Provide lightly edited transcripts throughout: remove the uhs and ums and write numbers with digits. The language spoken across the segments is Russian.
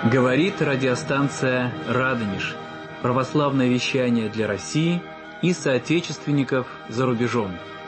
Говорит радиостанция «Радонеж». Православное вещание для России и соотечественников за рубежом.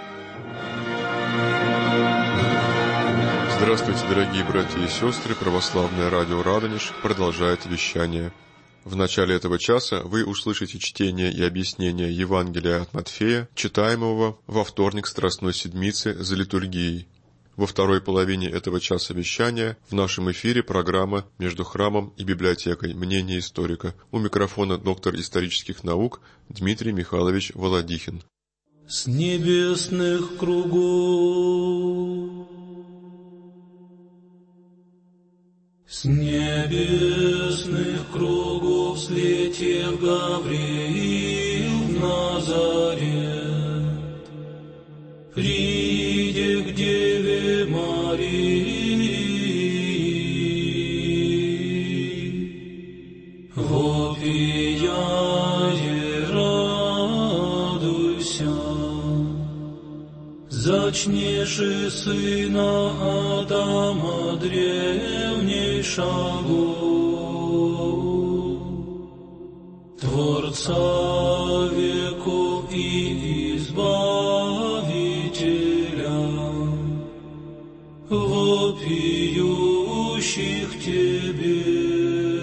Здравствуйте, дорогие братья и сестры! Православное радио «Радонеж» продолжает вещание. В начале этого часа вы услышите чтение и объяснение Евангелия от Матфея, читаемого во вторник Страстной Седмицы за литургией. Во второй половине этого часа вещания в нашем эфире программа «Между храмом и библиотекой. Мнение историка». У микрофона доктор исторических наук Дмитрий Михайлович Володихин. С небесных кругов, с небесных кругов слетел Гавриил в Назарет, приди к Деве Марии, вопияе радуйся, зачнеши сына Адама древнейшего, Творца веков и Избавителя, вопиющих Тебе,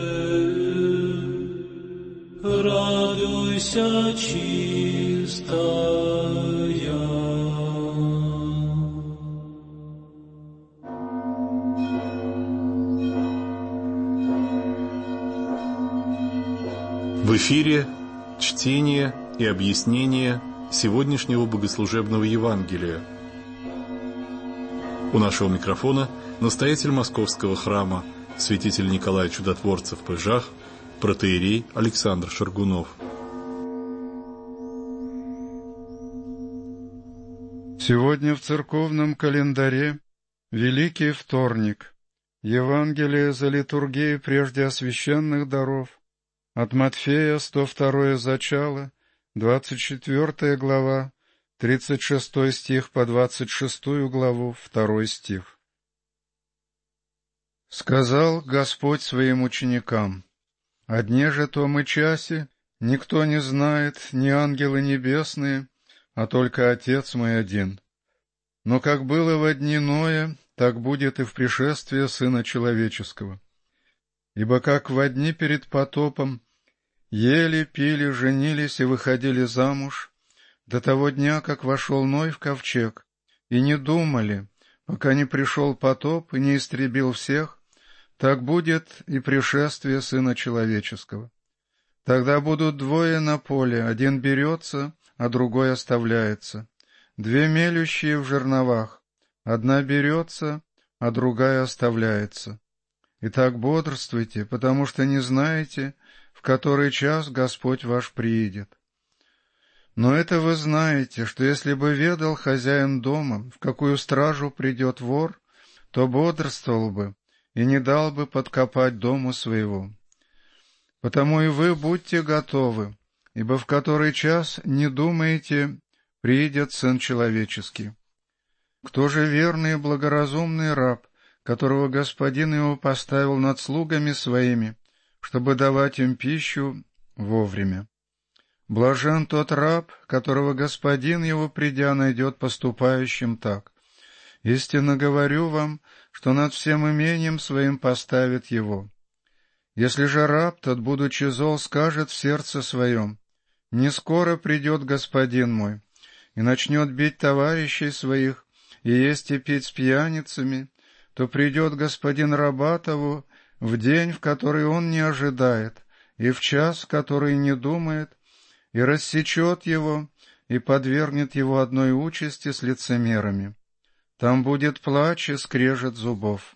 радуйся, чистая. В эфире чтение и объяснение сегодняшнего богослужебного Евангелия. У нашего микрофона настоятель Московского храма, святитель Николай Чудотворцев в Пыжах, протоиерей Александр Шаргунов. Сегодня в церковном календаре Великий Вторник, Евангелие за литургией прежде освященных даров, от Матфея, 102 зачало, 24 глава, 36 стих по 26 главу, 2 стих. «Сказал Господь своим ученикам: о дне же том и часе никто не знает, ни ангелы небесные, а только Отец мой один. Но как было во дни Ноя, так будет и в пришествии Сына Человеческого. Ибо как во дни перед потопом ели, пили, женились и выходили замуж, до того дня, как вошел Ной в ковчег, и не думали, пока не пришел потоп и не истребил всех, так будет и пришествие Сына Человеческого. Тогда будут двое на поле, один берется, а другой оставляется, две мелющие в жерновах, одна берется, а другая оставляется. Итак, бодрствуйте, потому что не знаете, в который час Господь ваш приидет. Но это вы знаете, что если бы ведал хозяин дома, в какую стражу придет вор, то бодрствовал бы и не дал бы подкопать дому своего. Потому и вы будьте готовы, ибо в который час, не думаете, приидет Сын Человеческий. Кто же верный и благоразумный раб, которого господин его поставил над слугами своими, чтобы давать им пищу вовремя? Блажен тот раб, которого господин его, придя, найдет поступающим так. Истинно говорю вам, что над всем имением своим поставит его. Если же раб тот, будучи зол, скажет в сердце своем: не скоро придет господин мой, и начнет бить товарищей своих, и есть и пить с пьяницами, то придет господин раба того в день, в который он не ожидает, и в час, в который не думает, и рассечет его, и подвергнет его одной участи с лицемерами. Там будет плач и скрежет зубов.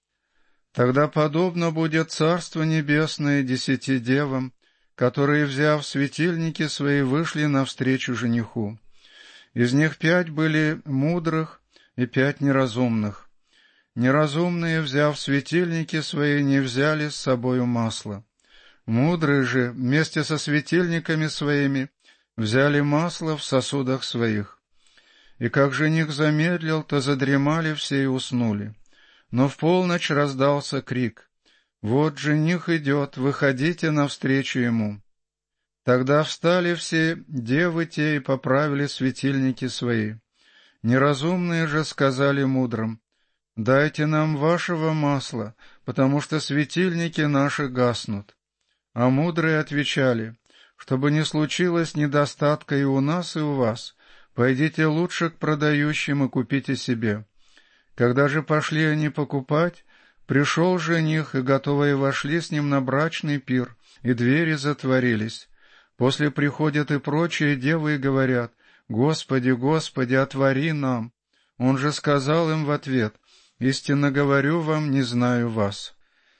Тогда подобно будет Царство Небесное 10 девам, которые, взяв светильники свои, вышли навстречу жениху. Из них 5 были мудрых и 5 неразумных. Неразумные, взяв светильники свои, не взяли с собою масла. Мудрые же вместе со светильниками своими взяли масло в сосудах своих. И как жених замедлил, то задремали все и уснули. Но в полночь раздался крик: Вот жених идет, выходите навстречу ему». Тогда встали все девы те и поправили светильники свои. Неразумные же сказали мудрым: «Дайте нам вашего масла, потому что светильники наши гаснут». А мудрые отвечали: «Чтобы не случилось недостатка и у нас, и у вас, пойдите лучше к продающим и купите себе». Когда же пошли они покупать, пришел жених, и готовые вошли с ним на брачный пир, и двери затворились. После приходят и прочие девы и говорят: «Господи, Господи, отвори нам». Он же сказал им в ответ: «Истинно говорю вам, не знаю вас».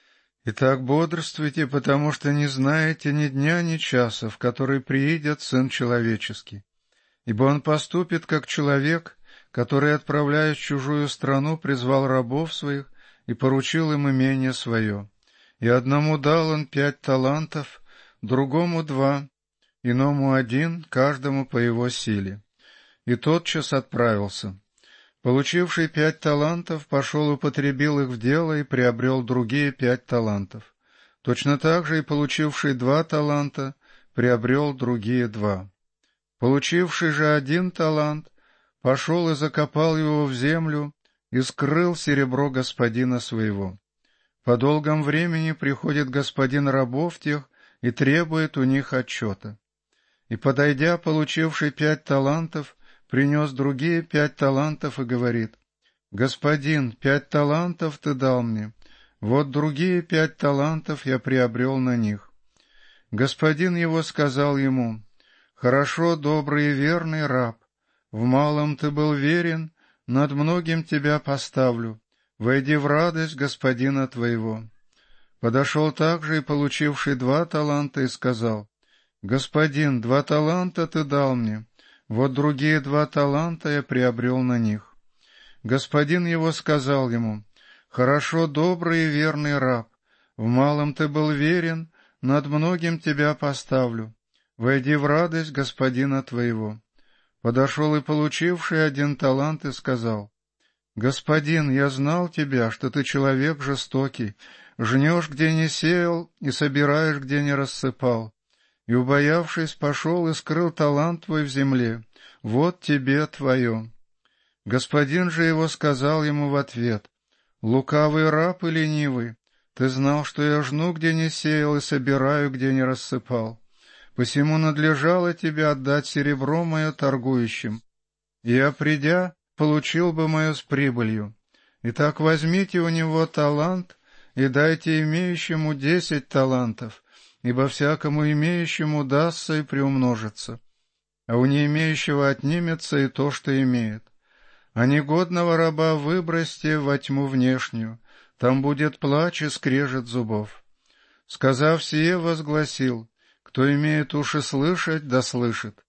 Итак, бодрствуйте, потому что не знаете ни дня, ни часа, в который приидет Сын Человеческий. Ибо Он поступит, как человек, который, отправляясь в чужую страну, призвал рабов своих и поручил им имение свое. И одному дал Он 5 талантов, другому 2, иному 1, каждому по его силе. И тотчас отправился. Получивший 5 талантов пошел, употребил их в дело и приобрел другие 5 талантов. Точно так же и получивший 2 таланта приобрел другие 2. Получивший же 1 талант пошел и закопал его в землю и скрыл серебро господина своего. По долгом времени приходит господин рабов тех и требует у них отчета. И, подойдя, получивший 5 талантов, принес другие 5 талантов и говорит: «Господин, 5 талантов ты дал мне, вот другие 5 талантов я приобрел на них». Господин его сказал ему: «Хорошо, добрый и верный раб, в малом ты был верен, над многим тебя поставлю, войди в радость господина твоего». Подошел также и получивший 2 таланта и сказал: «Господин, 2 таланта ты дал мне, вот другие 2 таланта я приобрел на них». Господин его сказал ему: «Хорошо, добрый и верный раб, в малом ты был верен, над многим тебя поставлю, войди в радость господина твоего». Подошел и получивший 1 талант и сказал: «Господин, я знал тебя, что ты человек жестокий, жнешь, где не сеял, и собираешь, где не рассыпал. И, убоявшись, пошел и скрыл талант твой в земле. Вот тебе твое». Господин же его сказал ему в ответ: «Лукавый раб и ленивый, ты знал, что я жну, где не сеял, и собираю, где не рассыпал. Посему надлежало тебе отдать серебро мое торгующим, и я, придя, получил бы мое с прибылью. Итак, возьмите у него талант и дайте имеющему 10 талантов, ибо всякому имеющему дастся и приумножится, а у не имеющего отнимется и то, что имеет. А негодного раба выбросьте во тьму внешнюю, там будет плач и скрежет зубов». Сказав сие, возгласил: «Кто имеет уши слышать, да слышит».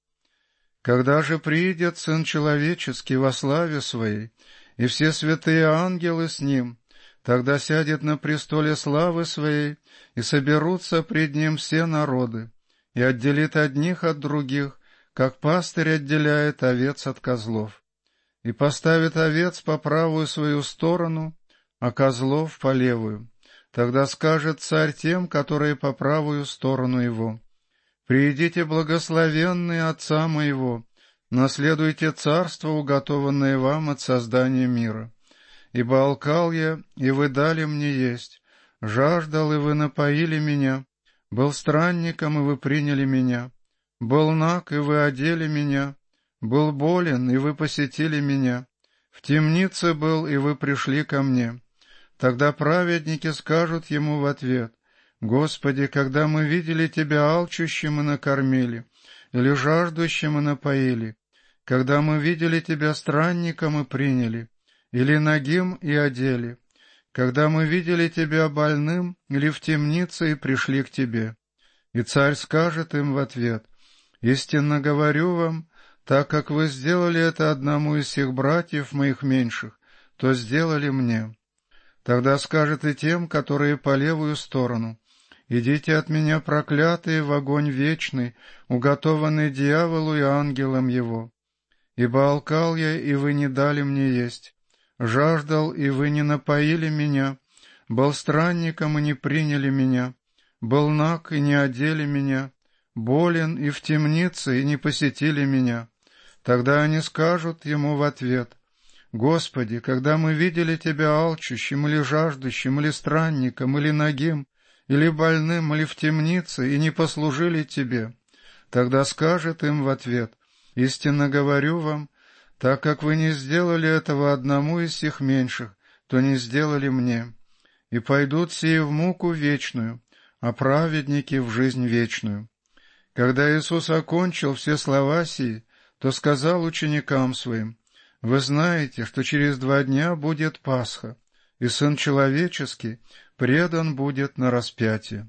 Когда же приидет Сын Человеческий во славе Своей, и все святые ангелы с Ним, тогда сядет на престоле славы Своей, и соберутся пред Ним все народы, и отделит одних от других, как пастырь отделяет овец от козлов, и поставит овец по правую свою сторону, а козлов по левую. Тогда скажет Царь тем, которые по правую сторону Его: «Приидите, благословенные Отца Моего, наследуйте царство, уготованное вам от создания мира. Ибо алкал я, и вы дали мне есть, жаждал, и вы напоили меня, был странником, и вы приняли меня, был наг, и вы одели меня, был болен, и вы посетили меня, в темнице был, и вы пришли ко мне». Тогда праведники скажут ему в ответ: «Господи, когда мы видели Тебя алчущим и накормили, или жаждущим и напоили, когда мы видели Тебя странником и приняли, или нагим и одели, когда мы видели Тебя больным или в темнице и пришли к Тебе». И Царь скажет им в ответ: «Истинно говорю вам, так как вы сделали это одному из всех братьев моих меньших, то сделали мне». Тогда скажет и тем, которые по левую сторону: «Идите от меня, проклятые, в огонь вечный, уготованный дьяволу и ангелам его. Ибо алкал я, и вы не дали мне есть, жаждал, и вы не напоили меня, был странником, и не приняли меня, был наг, и не одели меня, болен и в темнице, и не посетили меня». Тогда они скажут ему в ответ: «Господи, когда мы видели Тебя алчущим или жаждущим, или странником, или нагим, или больным, или в темнице, и не послужили Тебе?» Тогда скажет им в ответ: «Истинно говорю вам, так как вы не сделали этого одному из сих меньших, то не сделали мне. И пойдут сие в муку вечную, а праведники в жизнь вечную». Когда Иисус окончил все слова сии, то сказал ученикам Своим: «Вы знаете, что через 2 дня будет Пасха, и Сын Человеческий предан будет на распятие».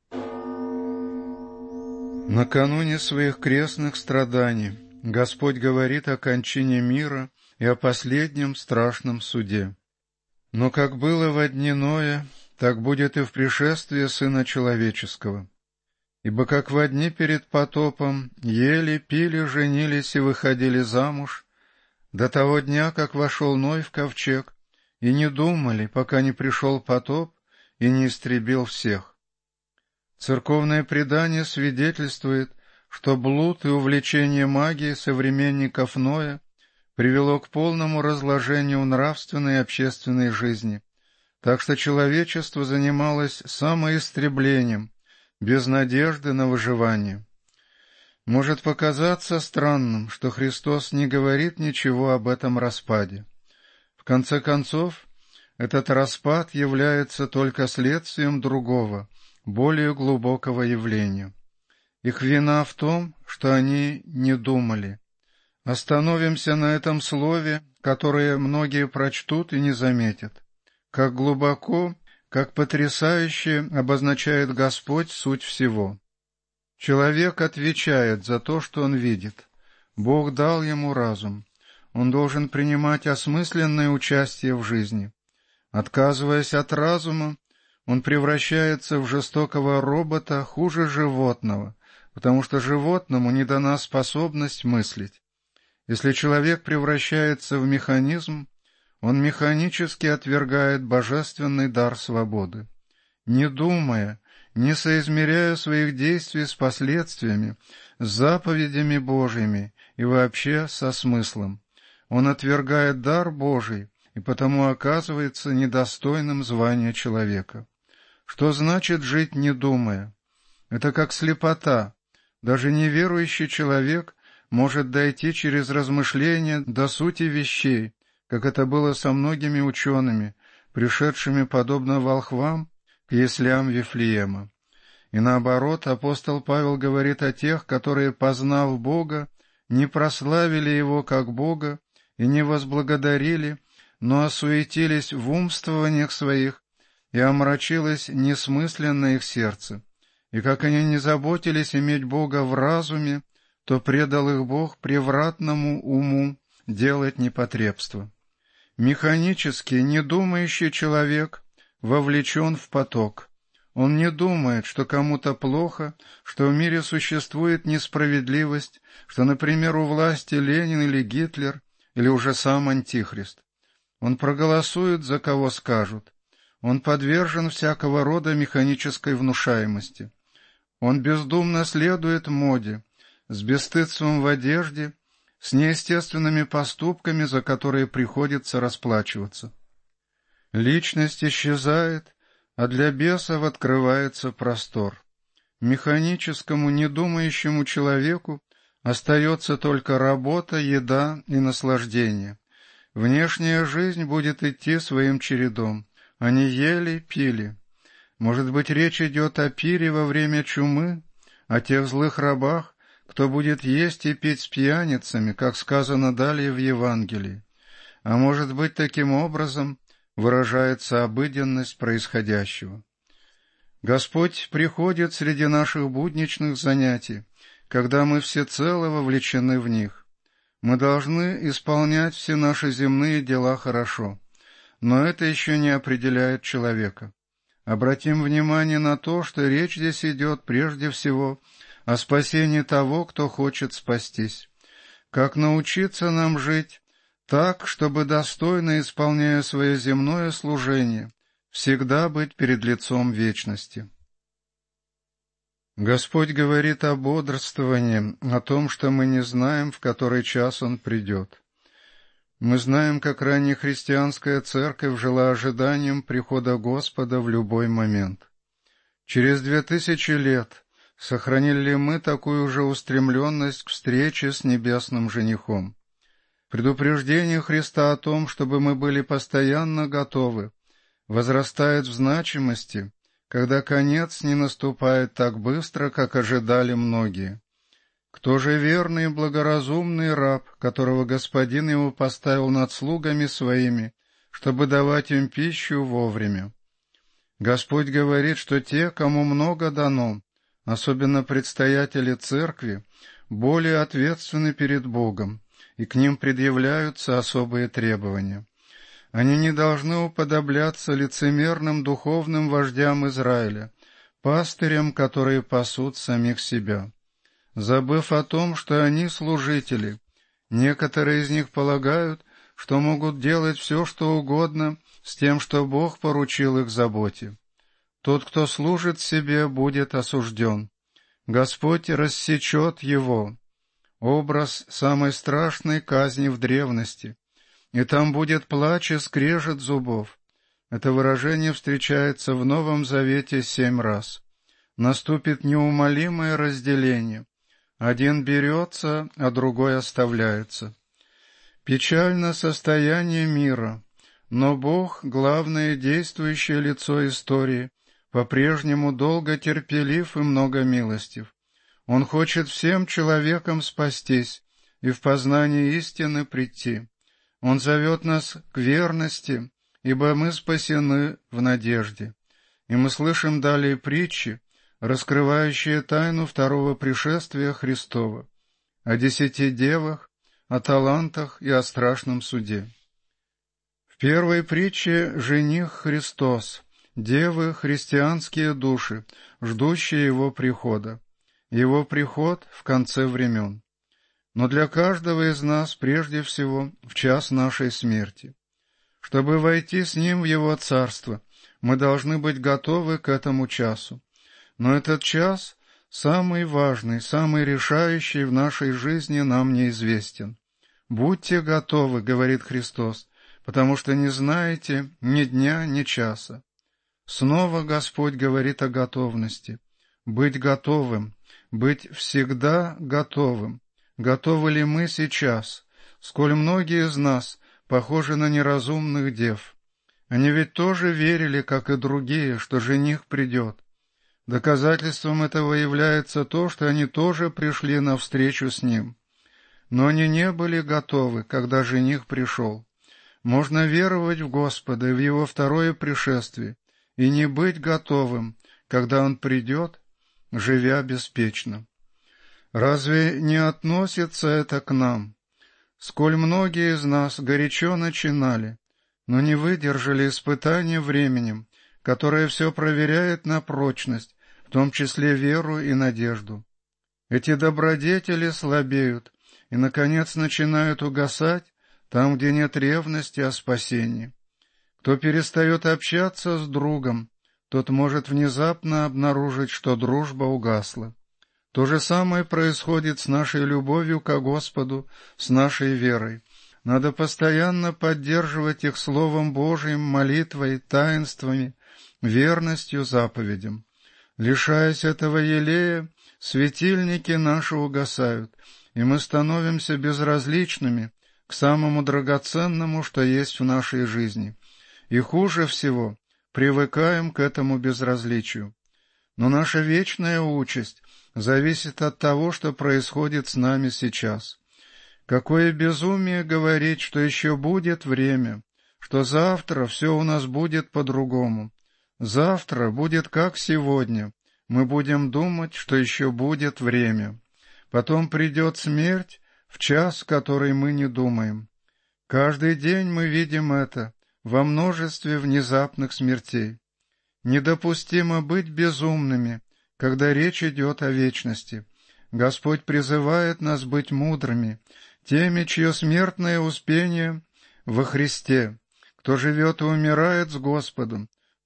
Накануне Своих крестных страданий Господь говорит о кончине мира и о последнем страшном суде. «Но как было во дни Ноя, так будет и в пришествии Сына Человеческого. Ибо как во дни перед потопом ели, пили, женились и выходили замуж, до того дня, как вошел Ной в ковчег, и не думали, пока не пришел потоп и не истребил всех». Церковное предание свидетельствует, что блуд и увлечение магией современников Ноя привело к полному разложению нравственной и общественной жизни, так что человечество занималось самоистреблением, без надежды на выживание. Может показаться странным, что Христос не говорит ничего об этом распаде. В конце концов, этот распад является только следствием другого, более глубокого явления. Их вина в том, что они не думали. Остановимся на этом слове, которое многие прочтут и не заметят. Как глубоко, как потрясающе обозначает Господь суть всего. Человек отвечает за то, что он видит. Бог дал ему разум. Он должен принимать осмысленное участие в жизни. Отказываясь от разума, он превращается в жестокого робота, хуже животного, потому что животному не дана способность мыслить. Если человек превращается в механизм, он механически отвергает божественный дар свободы. Не думая, не соизмеряя своих действий с последствиями, с заповедями Божьими и вообще со смыслом, он отвергает дар Божий и потому оказывается недостойным звания человека. Что значит жить не думая? Это как слепота. Даже неверующий человек может дойти через размышления до сути вещей, как это было со многими учеными, пришедшими, подобно волхвам, к яслям Вифлеема. И наоборот, апостол Павел говорит о тех, которые, познав Бога, не прославили Его как Бога и не возблагодарили, но осуетились в умствованиях своих, и омрачилось несмысленно их сердце. И как они не заботились иметь Бога в разуме, то предал их Бог превратному уму делать непотребство. Механически недумающий человек вовлечен в поток. Он не думает, что кому-то плохо, что в мире существует несправедливость, что, например, у власти Ленин или Гитлер, или уже сам Антихрист. Он проголосует, за кого скажут. Он подвержен всякого рода механической внушаемости. Он бездумно следует моде, с бесстыдством в одежде, с неестественными поступками, за которые приходится расплачиваться. Личность исчезает, а для бесов открывается простор. Механическому, недумающему человеку остается только работа, еда и наслаждение. Внешняя жизнь будет идти своим чередом. Они ели, пили. Может быть, речь идет о пире во время чумы, о тех злых рабах, кто будет есть и пить с пьяницами, как сказано далее в Евангелии. А может быть, таким образом выражается обыденность происходящего. Господь приходит среди наших будничных занятий, когда мы всецело вовлечены в них. Мы должны исполнять все наши земные дела хорошо, но это еще не определяет человека. Обратим внимание на то, что речь здесь идет прежде всего о спасении того, кто хочет спастись. Как научиться нам жить так, чтобы, достойно исполняя свое земное служение, всегда быть перед лицом вечности. Господь говорит о бодрствовании, о том, что мы не знаем, в который час Он придет. Мы знаем, как раннехристианская церковь жила ожиданием прихода Господа в любой момент. Через 2000 лет сохранили ли мы такую же устремленность к встрече с небесным женихом? Предупреждение Христа о том, чтобы мы были постоянно готовы, возрастает в значимости, когда конец не наступает так быстро, как ожидали многие. Кто же верный и благоразумный раб, которого господин его поставил над слугами своими, чтобы давать им пищу вовремя? Господь говорит, что те, кому много дано, особенно предстоятели церкви, более ответственны перед Богом, и к ним предъявляются особые требования. Они не должны уподобляться лицемерным духовным вождям Израиля, пастырям, которые пасут самих себя. Забыв о том, что они служители, некоторые из них полагают, что могут делать все, что угодно, с тем, что Бог поручил их заботе. Тот, кто служит себе, будет осужден. Господь рассечет его. Образ самой страшной казни в древности. И там будет плач и скрежет зубов. Это выражение встречается в Новом Завете 7 раз. Наступит неумолимое разделение. Один берется, а другой оставляется. Печально состояние мира, но Бог, главное действующее лицо истории, по-прежнему долго терпелив и много милостив. Он хочет всем человекам спастись и в познание истины прийти. Он зовет нас к верности, ибо мы спасены в надежде. И мы слышим далее притчи, раскрывающие тайну второго пришествия Христова, о 10 девах, о талантах и о страшном суде. В первой притче жених Христос, девы — христианские души, ждущие Его прихода. Его приход в конце времен. Но для каждого из нас прежде всего в час нашей смерти. Чтобы войти с Ним в Его Царство, мы должны быть готовы к этому часу. Но этот час, самый важный, самый решающий в нашей жизни, нам неизвестен. «Будьте готовы», — говорит Христос, «потому что не знаете ни дня, ни часа». Снова Господь говорит о готовности. Быть готовым, быть всегда готовым. Готовы ли мы сейчас? Сколь многие из нас похожи на неразумных дев. Они ведь тоже верили, как и другие, что жених придет. Доказательством этого является то, что они тоже пришли навстречу с ним. Но они не были готовы, когда жених пришел. Можно веровать в Господа и в Его второе пришествие, и не быть готовым, когда Он придет, живя беспечно. Разве не относится это к нам? Сколь многие из нас горячо начинали, но не выдержали испытания временем, которое все проверяет на прочность, в том числе веру и надежду. Эти добродетели слабеют и, наконец, начинают угасать там, где нет ревности о спасении. Кто перестает общаться с другом, тот может внезапно обнаружить, что дружба угасла. То же самое происходит с нашей любовью ко Господу, с нашей верой. Надо постоянно поддерживать их Словом Божиим, молитвой, таинствами, верностью заповедям. Лишаясь этого елея, светильники наши угасают, и мы становимся безразличными к самому драгоценному, что есть в нашей жизни. И хуже всего привыкаем к этому безразличию. Но наша вечная участь зависит от того, что происходит с нами сейчас. Какое безумие говорить, что еще будет время, что завтра все у нас будет по-другому. Завтра будет как сегодня. Мы будем думать, что еще будет время. Потом придет смерть в час, в который мы не думаем. Каждый день мы видим это во множестве внезапных смертей. Недопустимо быть безумными, когда речь идет о вечности. Господь призывает нас быть мудрыми, теми, чье смертное успение во Христе. Кто живет и умирает с Господом,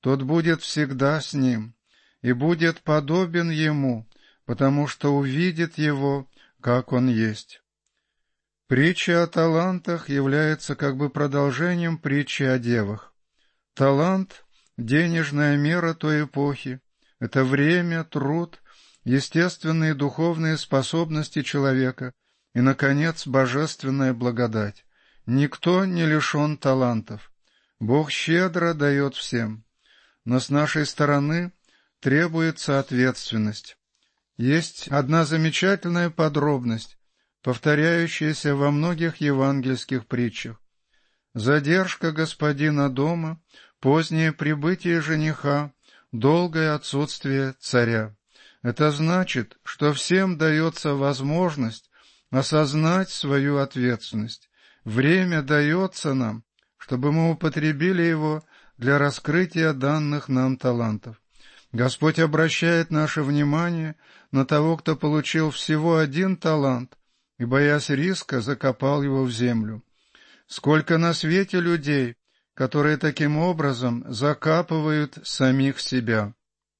тот будет всегда с ним и будет подобен ему, потому что увидит его, как он есть. Притча о талантах является как бы продолжением притчи о девах. Талант — денежная мера той эпохи. Это время, труд, естественные духовные способности человека и, наконец, божественная благодать. Никто не лишен талантов. Бог щедро дает всем. Но с нашей стороны требуется ответственность. Есть одна замечательная подробность, повторяющаяся во многих евангельских притчах. Задержка господина дома, позднее прибытие жениха, долгое отсутствие царя. Это значит, что всем дается возможность осознать свою ответственность. Время дается нам, чтобы мы употребили его для раскрытия данных нам талантов. Господь обращает наше внимание на того, кто получил всего один талант и, боясь риска, закопал его в землю. Сколько на свете людей, которые таким образом закапывают самих себя.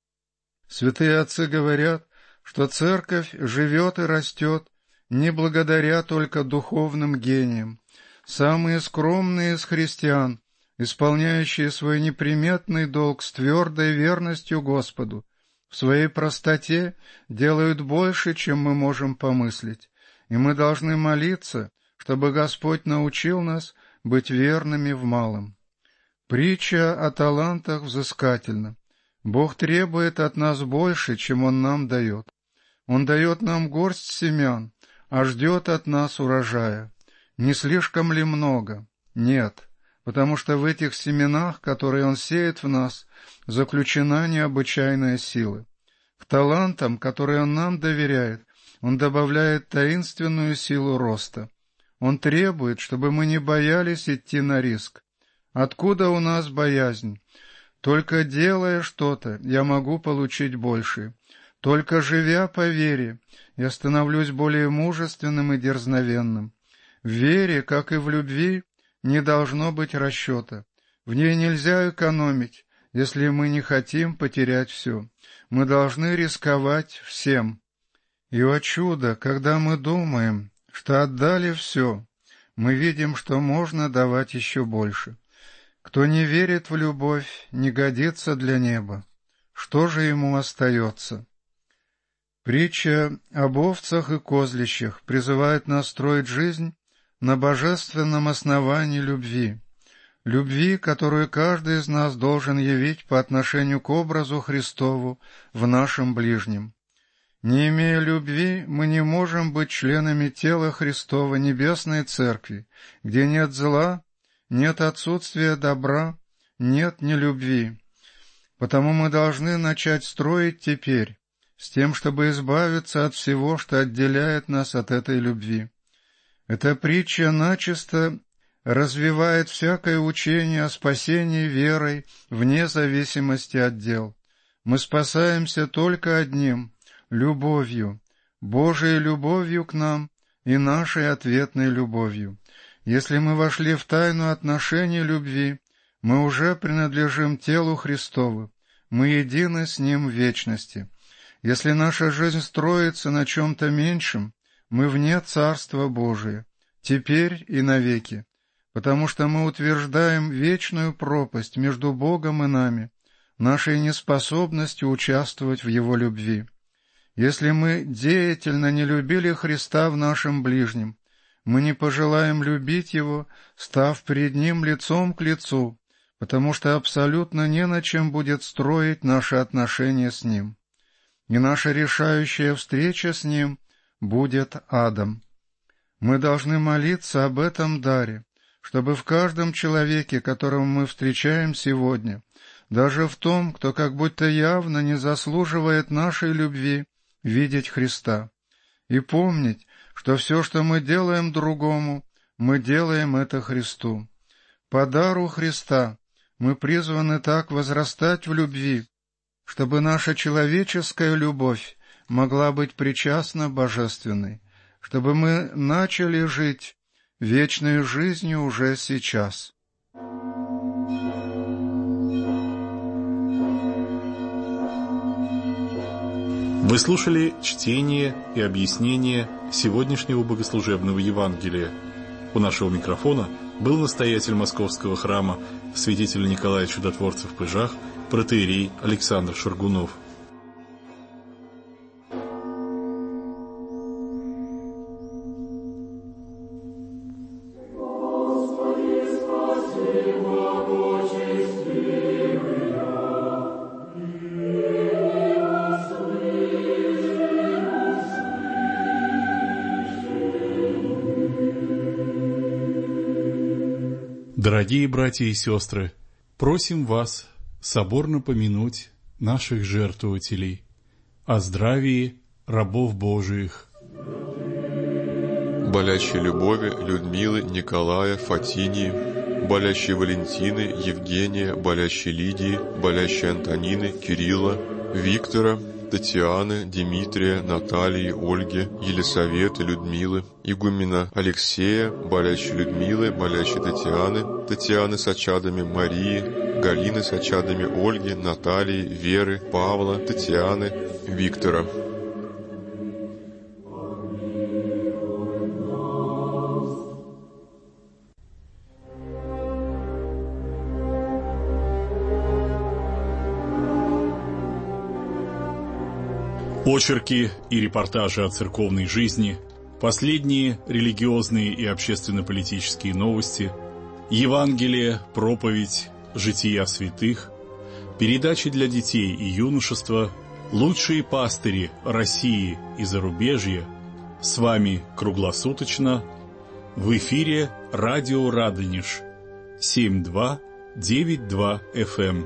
Святые отцы говорят, что церковь живет и растет не благодаря только духовным гениям. Самые скромные из христиан, исполняющие свой неприметный долг с твердой верностью Господу, в своей простоте делают больше, чем мы можем помыслить, и мы должны молиться, чтобы Господь научил нас быть верными в малом. Притча о талантах взыскательна. Бог требует от нас больше, чем Он нам дает. Он дает нам горсть семян, а ждет от нас урожая. Не слишком ли много? Нет, потому что в этих семенах, которые Он сеет в нас, заключена необычайная сила. К талантам, которые Он нам доверяет, Он добавляет таинственную силу роста. Он требует, чтобы мы не боялись идти на риск. Откуда у нас боязнь? Только делая что-то, я могу получить больше. Только живя по вере, я становлюсь более мужественным и дерзновенным. В вере, как и в любви, не должно быть расчета. В ней нельзя экономить, если мы не хотим потерять все. Мы должны рисковать всем. И, о чудо, когда мы думаем, что отдали все, мы видим, что можно давать еще больше. Кто не верит в любовь, не годится для неба. Что же ему остается? Притча об овцах и козлищах призывает нас строить жизнь на божественном основании любви. Любви, которую каждый из нас должен явить по отношению к образу Христову в нашем ближнем. Не имея любви, мы не можем быть членами тела Христова Небесной Церкви, где нет зла, нет отсутствия добра, нет нелюбви. Потому мы должны начать строить теперь, с тем, чтобы избавиться от всего, что отделяет нас от этой любви. Эта притча начисто развивает всякое учение о спасении верой вне зависимости от дел. Мы спасаемся только одним — любовью, Божией любовью к нам и нашей ответной любовью. Если мы вошли в тайну отношений любви, мы уже принадлежим телу Христову, мы едины с Ним в вечности. Если наша жизнь строится на чем-то меньшем, мы вне Царства Божия, теперь и навеки, потому что мы утверждаем вечную пропасть между Богом и нами, нашей неспособностью участвовать в Его любви. Если мы деятельно не любили Христа в нашем ближнем, мы не пожелаем любить Его, став перед Ним лицом к лицу, потому что абсолютно не на чем будет строить наши отношения с Ним. И наша решающая встреча с Ним будет адом. Мы должны молиться об этом даре, чтобы в каждом человеке, которого мы встречаем сегодня, даже в том, кто как будто явно не заслуживает нашей любви, видеть Христа. И помнить, что все, что мы делаем другому, мы делаем это Христу. По дару Христа мы призваны так возрастать в любви, чтобы наша человеческая любовь могла быть причастна божественной, чтобы мы начали жить вечной жизнью уже сейчас. 「君の声が聞こえてくる」 Вы слушали чтение и объяснение сегодняшнего богослужебного Евангелия. У нашего микрофона был настоятель Московского храма святитель Николай Чудотворцев в Пыжах, протоиерей Александр Шаргунов. Дорогие братья и сестры, просим вас соборно помянуть наших жертвователей, о здравии рабов Божиих. Болящей Любови, Людмилы, Николая, Фатинии, болящей Валентины, Евгения, болящей Лидии, болящей Антонины, Кирилла, Виктора, Татьяны, Дмитрия, Натальи, Ольги, Елисаветы, Людмилы, игумена Алексея, болящей Людмилы, болящей Татьяны, Татьяны с очадами Марии, Галины с очадами Ольги, Натальи, Веры, Павла, Татьяны, Виктора. Очерки и репортажи о церковной жизни, последние религиозные и общественно-политические новости, Евангелие, проповедь, жития святых, передачи для детей и юношества, лучшие пастыри России и зарубежья. С вами круглосуточно в эфире радио Радонеж 7292 FM.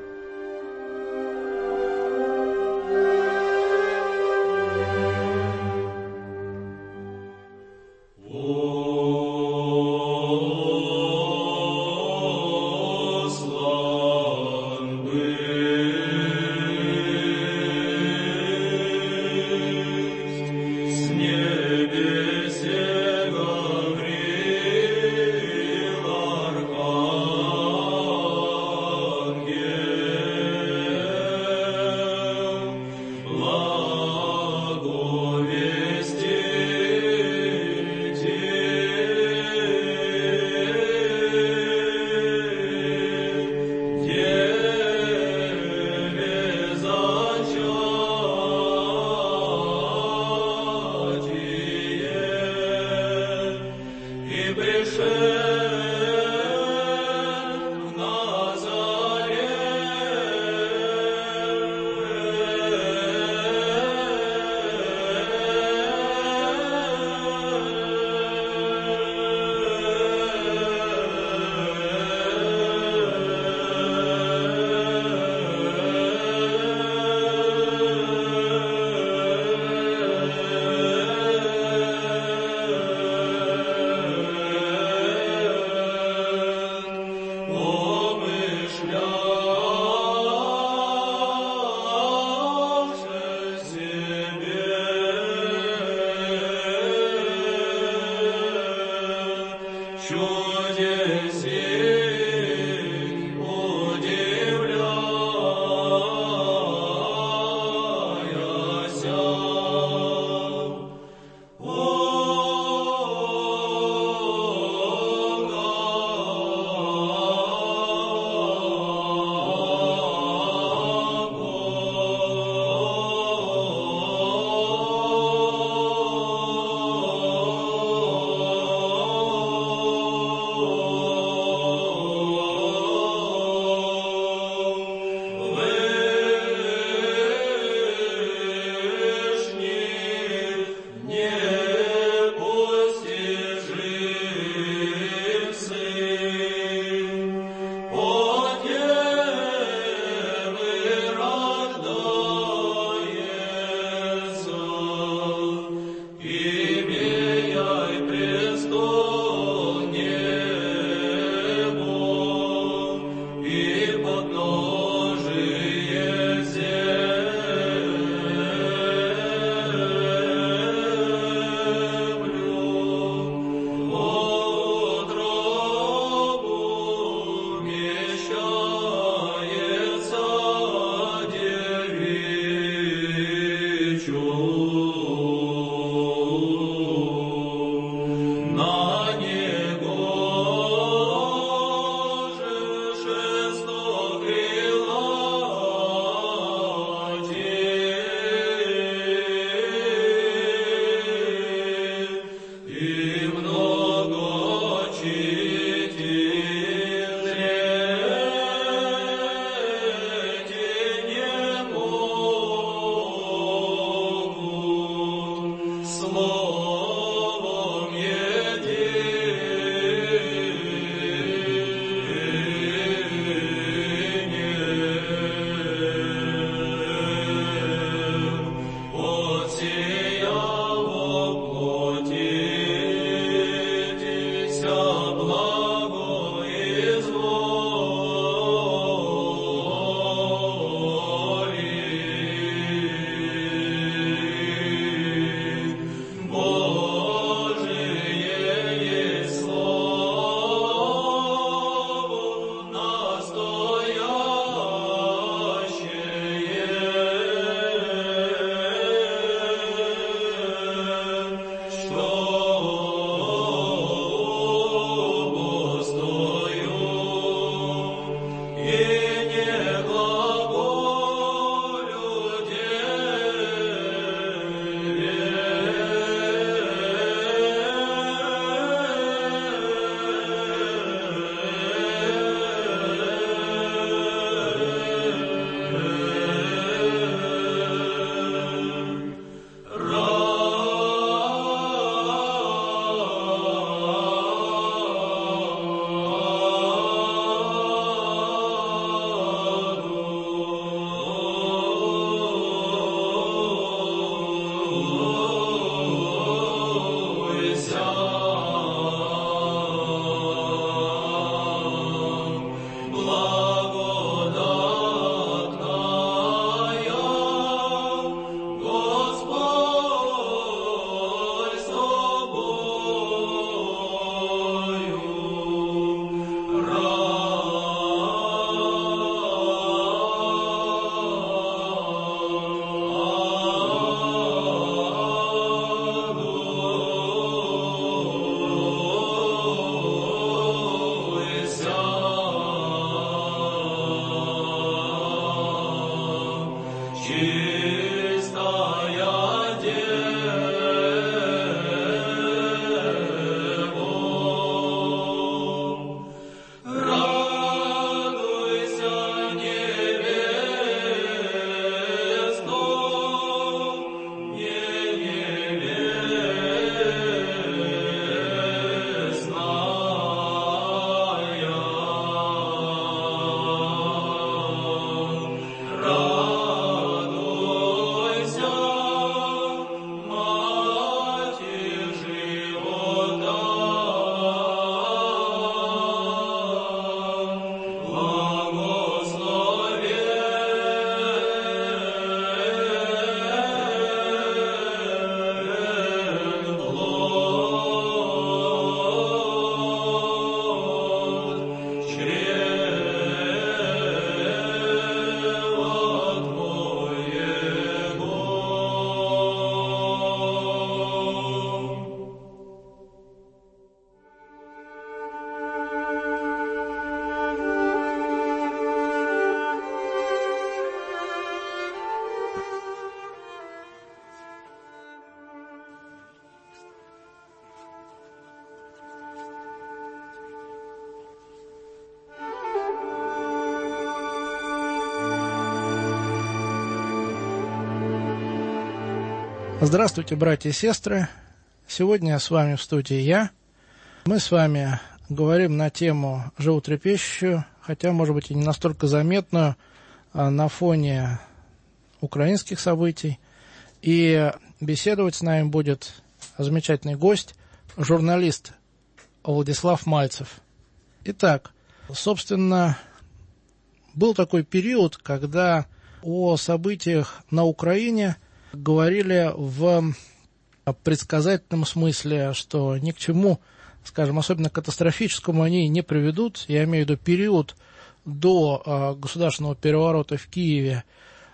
Гавриил, архангел, Здравствуйте, братья и сестры. Сегодня с вами в студии я. Мы с вами говорим на тему животрепещущую, хотя, может быть, и не настолько заметную на фоне украинских событий. И беседовать с нами будет замечательный гость, журналист Владислав Мальцев. Итак, собственно, был такой период, когда о событиях на Украине говорили в предсказательном смысле, что ни к чему, скажем, особенно катастрофическому они не приведут. Я имею в виду период до государственного переворота в Киеве,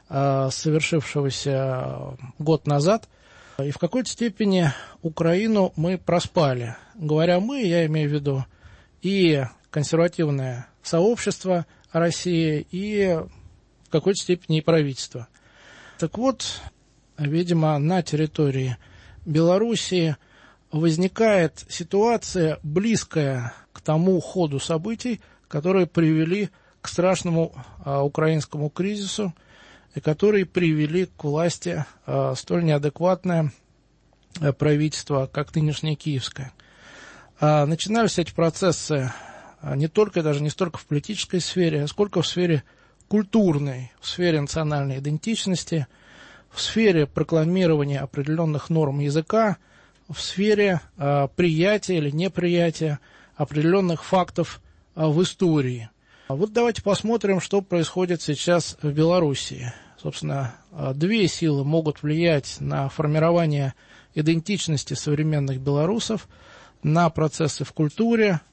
совершившегося год назад. И в какой-то степени Украину мы проспали. Говоря «мы», я имею в виду и консервативное сообщество России, и в какой-то степени и правительство. Так вот, видимо, на территории Белоруссии возникает ситуация, близкая к тому ходу событий, которые привели к страшному украинскому кризису и которые привели к власти столь неадекватное правительство, как нынешнее киевское. Начинались эти процессы не только, даже не столько в политической сфере, сколько в сфере культурной, в сфере национальной идентичности, в сфере прокламирования определенных норм языка, в сфере приятия или неприятия определенных фактов в истории. Вот давайте посмотрим, что происходит сейчас в Белоруссии. Собственно, две силы могут влиять на формирование идентичности современных белорусов, на процессы в культуре,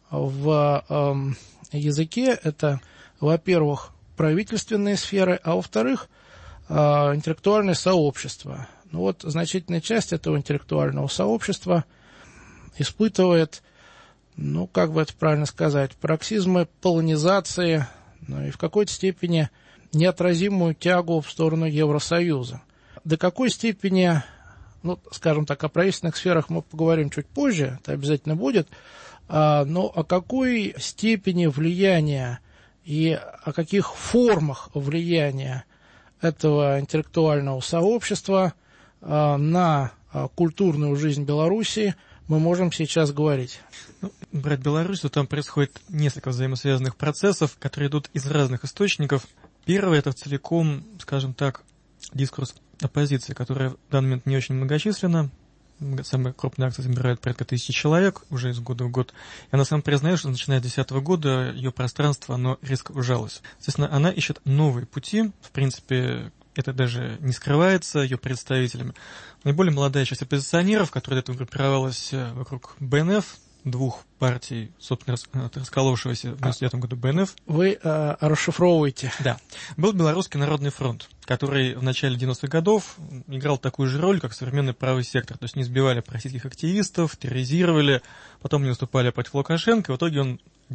в языке. Это, во-первых, правительственные сферы, а во-вторых, интеллектуальное сообщество. Ну вот, значительная часть этого интеллектуального сообщества испытывает, ну, как бы это правильно сказать, пароксизмы полонизации, ну, и в какой-то степени неотразимую тягу в сторону Евросоюза. До какой степени, ну, скажем так, о правительственных сферах мы поговорим чуть позже, это обязательно будет, но о какой степени влияния и о каких формах влияния этого интеллектуального сообщества на культурную жизнь Белоруссии мы можем сейчас говорить. Брать Беларусь, то там происходит несколько взаимосвязанных процессов, которые идут из разных источников. Первый — это целиком, скажем так, дискурс оппозиции, которая в данный момент не очень многочисленна. Самая крупная акция собирает порядка 1000 человек уже из года в год. И она сама признает, что начиная с 2010 года ее пространство, оно резко ужалось. Естественно, она ищет новые пути. В принципе, это даже не скрывается ее представителями. Наиболее молодая часть оппозиционеров, которая до этого группировалась вокруг БНФ, двух партий, собственно, расколовшегося в 1999 году БНФ. Вы расшифровываете. Да. Был Белорусский народный фронт, который в начале 90-х годов играл такую же роль, как современный правый сектор. То есть не избивали российских активистов, терроризировали, потом не выступали против Лукашенко. В итоге он в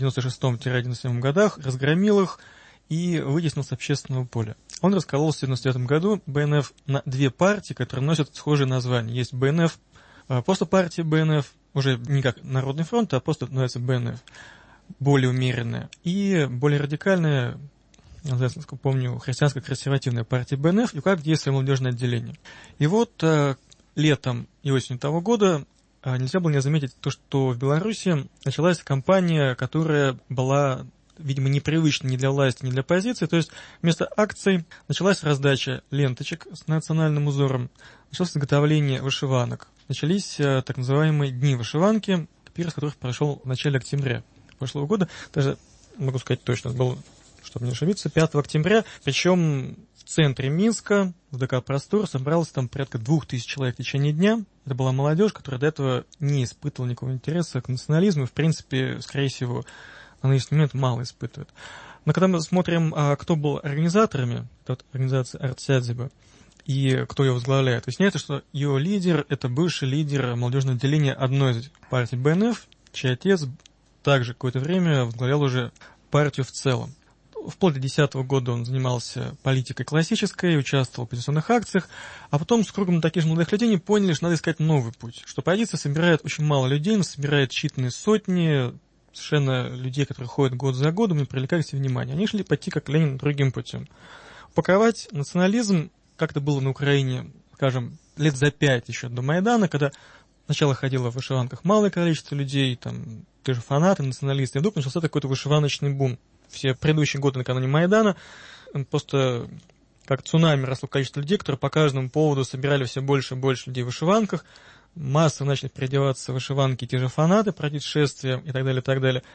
96-97 годах разгромил их и вытеснил с общественного поля. Он раскололся в 1999 году, БНФ, на две партии, которые носят схожие названия. Есть БНФ, просто партия БНФ, уже не как Народный фронт, а просто называется БНФ, более умеренная, и более радикальная, насколько помню, христианско-консервативная партия БНФ, и как действует молодежное отделение. И вот летом и осенью того года нельзя было не заметить то, что в Беларуси началась кампания, которая была, видимо, непривычна ни для власти, ни для оппозиции. То есть вместо акций началась раздача ленточек с национальным узором, началось изготовление вышиванок. Начались так называемые дни вышиванки, первый из которых прошел в начале октября прошлого года. Даже могу сказать точно, было, чтобы не ошибиться, 5 октября. Причем в центре Минска, в ДК «Простор», собралось там порядка 2000 человек в течение дня. Это была молодежь, которая до этого не испытывала никакого интереса к национализму. И, в принципе, скорее всего, на нынешний момент мало испытывает. Но когда мы смотрим, кто был организаторами, это вот организация «Артсядзиба», и кто ее возглавляет, выясняется, что ее лидер – это бывший лидер молодежного отделения одной из партий БНФ, чей отец также какое-то время возглавлял уже партию в целом. Вплоть до 2010 года он занимался политикой классической, участвовал в оппозиционных акциях, а потом с кругом таких же молодых людей не поняли, что надо искать новый путь, что оппозиция собирает очень мало людей, но собирает считанные сотни, совершенно людей, которые ходят год за годом, не привлекают к себе внимания. Они шли пойти, как Ленин, другим путем. Упаковать национализм, как это было на Украине, скажем, лет за 5 еще до Майдана, когда сначала ходило в вышиванках малое количество людей, там, те же фанаты, националисты, и вдруг начался такой-то вышиваночный бум. Все предыдущие годы накануне Майдана просто как цунами росло количество людей, которые по каждому поводу собирали все больше и больше людей в вышиванках, массово начали переодеваться в вышиванки те же фанаты, проводить шествия и так далее, и так далее.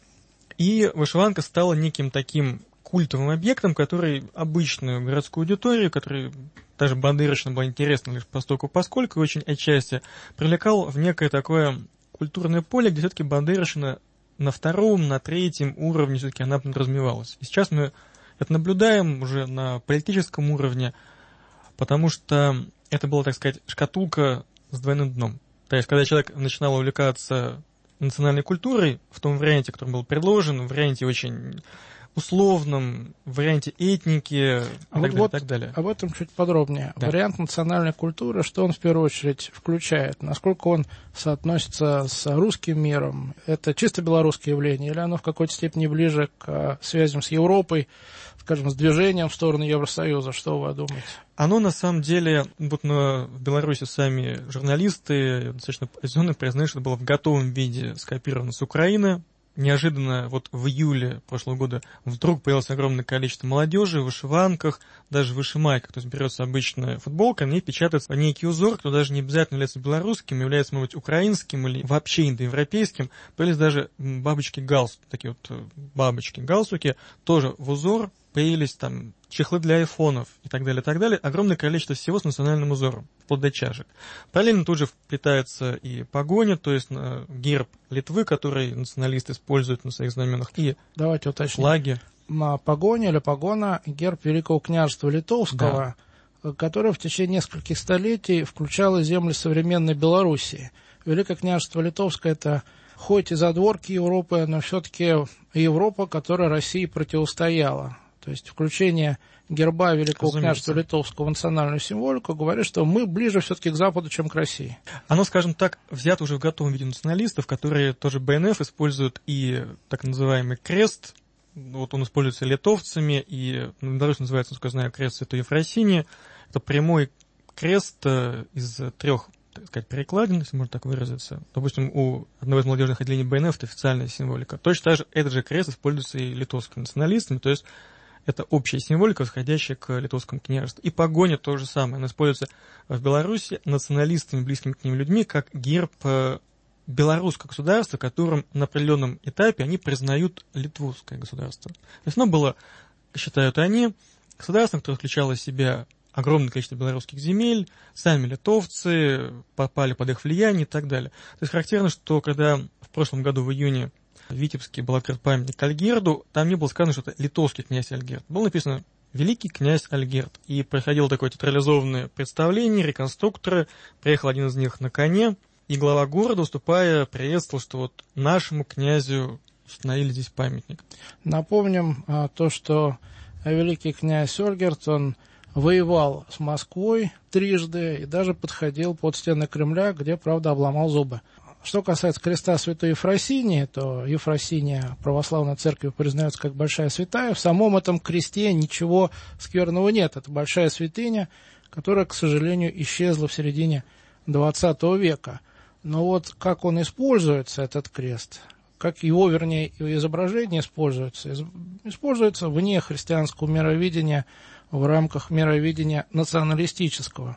И вышиванка стала неким таким культовым объектом, который обычную городскую аудиторию, который даже Бандерышевна была интересна лишь поскольку и очень отчасти привлекал в некое такое культурное поле, где все-таки Бандерышевна на втором, на третьем уровне все-таки она подразумевалась. И сейчас мы это наблюдаем уже на политическом уровне, потому что это была, так сказать, шкатулка с двойным дном. То есть, когда человек начинал увлекаться национальной культурой в том варианте, который был предложен, в варианте очень условном, в варианте этники и так далее. Об этом чуть подробнее. Да. Вариант национальной культуры, что он в первую очередь включает? Насколько он соотносится с русским миром? Это чисто белорусское явление или оно в какой-то степени ближе к связям с Европой, скажем, с движением в сторону Евросоюза? Что вы думаете? Оно на самом деле, вот в Беларуси сами журналисты достаточно позиционно признают, что это было в готовом виде скопировано с Украины. Неожиданно вот в июле прошлого года вдруг появилось огромное количество молодежи в вышиванках, даже в вышимайках. То есть берется обычная футболка, на ней печатается некий узор, кто даже не обязательно является белорусским, является, может быть, украинским или вообще индоевропейским. Появились даже бабочки-галстуки, такие вот бабочки-галстуки, тоже в узор. Появились там чехлы для айфонов и так далее, и так далее. Огромное количество всего с национальным узором, вплоть до чашек. Параллельно тут же вплетается и погоня, то есть герб Литвы, который националисты используют на своих знаменах, и давайте уточним. Флаги. Погоня или погона — герб Великого княжества Литовского, да, которое в течение нескольких столетий включало земли современной Белоруссии. Великое княжество Литовское — это хоть и задворки Европы, но все-таки Европа, которая России противостояла. То есть включение герба Великого княжества Литовского в национальную символику говорит, что мы ближе все-таки к Западу, чем к России. Оно, скажем так, взято уже в готовом виде националистов, которые тоже БНФ используют и так называемый крест. Вот он используется литовцами, и на Беларуси называется, насколько я знаю, крест Святой Ефросинии. Это прямой крест из 3, так сказать, перекладин, если можно так выразиться. Допустим, у одного из молодежных отделений БНФ это официальная символика. Точно так же этот же крест используется и литовскими националистами, то есть это общая символика, восходящая к литовскому княжеству. И погоня то же самое. Она используется в Беларуси националистами, близкими к ним людьми, как герб белорусского государства, которым на определенном этапе они признают литовское государство. То есть оно было, считают они, государством, которое включало в себя огромное количество белорусских земель, сами литовцы попали под их влияние и так далее. То есть характерно, что когда в прошлом году в июне в Витебске был открыт памятник Альгерду, там не было сказано, что это литовский князь Альгерд. Было написано «Великий князь Альгерд». И проходило такое театрализованное представление, реконструкторы, приехал один из них на коне, и глава города, выступая, приветствовал, что вот нашему князю установили здесь памятник. Напомним то, что великий князь Альгерд, он воевал с Москвой трижды и даже подходил под стены Кремля, где, правда, обломал зубы. Что касается креста Святой Ефросинии, то Ефросиния православной церкви признается как большая святая. В самом этом кресте ничего скверного нет. Это большая святыня, которая, к сожалению, исчезла в середине XX века. Но вот как он используется, этот крест, как его, вернее, изображение используется вне христианского мировидения, в рамках мировидения националистического.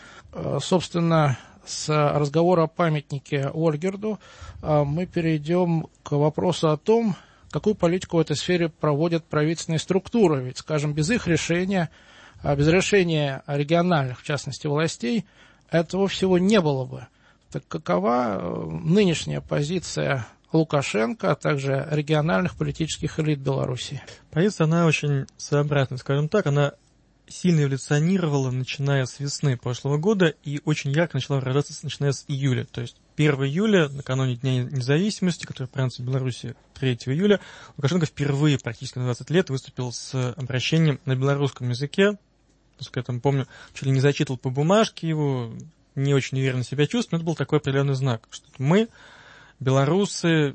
Собственно, с разговора о памятнике Ольгерду мы перейдем к вопросу о том, какую политику в этой сфере проводят правительственные структуры. Ведь, скажем, без их решения, без решения региональных, в частности, властей, этого всего не было бы. Так какова нынешняя позиция Лукашенко, а также региональных политических элит Беларуси? Позиция, она очень своеобразная, скажем так, она сильно эволюционировала, начиная с весны прошлого года, и очень ярко начала выражаться, начиная с июля. То есть 1 июля, накануне Дня независимости, который празднуется в Беларуси 3 июля, Лукашенко впервые практически на 20 лет выступил с обращением на белорусском языке. Насколько я там помню, чуть ли не зачитывал по бумажке его, не очень уверенно себя чувствовал, но это был такой определенный знак, что мы белорусы.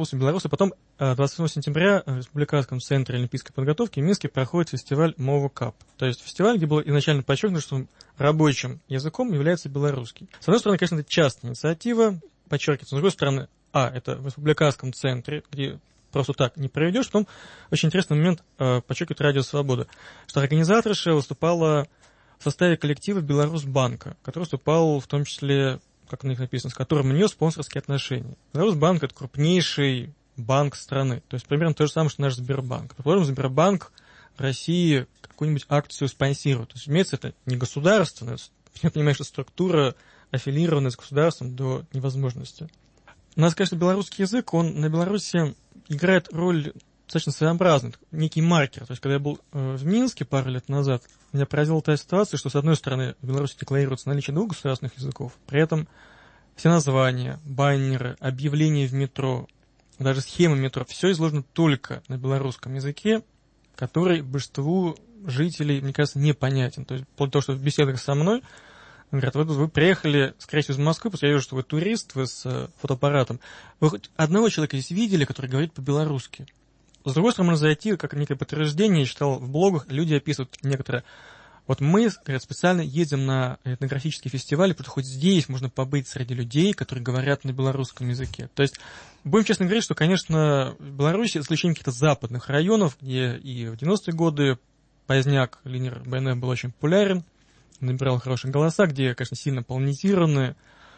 Потом 27 сентября в Республиканском центре олимпийской подготовки в Минске проходит фестиваль Мова Кап. То есть фестиваль, где было изначально подчеркнуто, что рабочим языком является белорусский. С одной стороны, конечно, это частная инициатива, подчеркивается. С другой стороны, это в Республиканском центре, где просто так не проведешь. Потом очень интересный момент подчеркивает Радио Свобода, что организаторша выступала в составе коллектива Беларусьбанка, который выступал в том числе, как на них написано, с которым у нее спонсорские отношения. Беларусьбанк — это крупнейший банк страны. То есть примерно то же самое, что наш Сбербанк. Предположим, Сбербанк в России какую-нибудь акцию спонсирует. То есть, разумеется, это не государственная, я понимаю, что структура аффилированная с государством до невозможности. Надо сказать, что белорусский язык, он на Беларуси играет роль достаточно своеобразный, некий маркер. То есть, когда я был в Минске пару лет назад, меня поразила та ситуация, что, с одной стороны, в Беларуси декларируется наличие двух государственных языков, при этом все названия, баннеры, объявления в метро, даже схема метро, все изложено только на белорусском языке, который большинству жителей, мне кажется, непонятен. То есть, вплоть до того, что в беседах со мной говорят, вот вы приехали, скорее всего, из Москвы, потому что я вижу, что вы турист, вы с фотоаппаратом. Вы хоть одного человека здесь видели, который говорит по-белорусски? С другой стороны, можно зайти, как некое подтверждение, я читал в блогах, люди описывают некоторые. Вот мы, говорят, специально едем на этнографический фестиваль, потому что хоть здесь можно побыть среди людей, которые говорят на белорусском языке. То есть, будем честно говорить, что, конечно, в Беларуси, за исключением каких-то западных районов, где и в 90-е годы поздняк, лидер БНФ был очень популярен, набирал хорошие голоса, где, конечно, сильно полонизированы,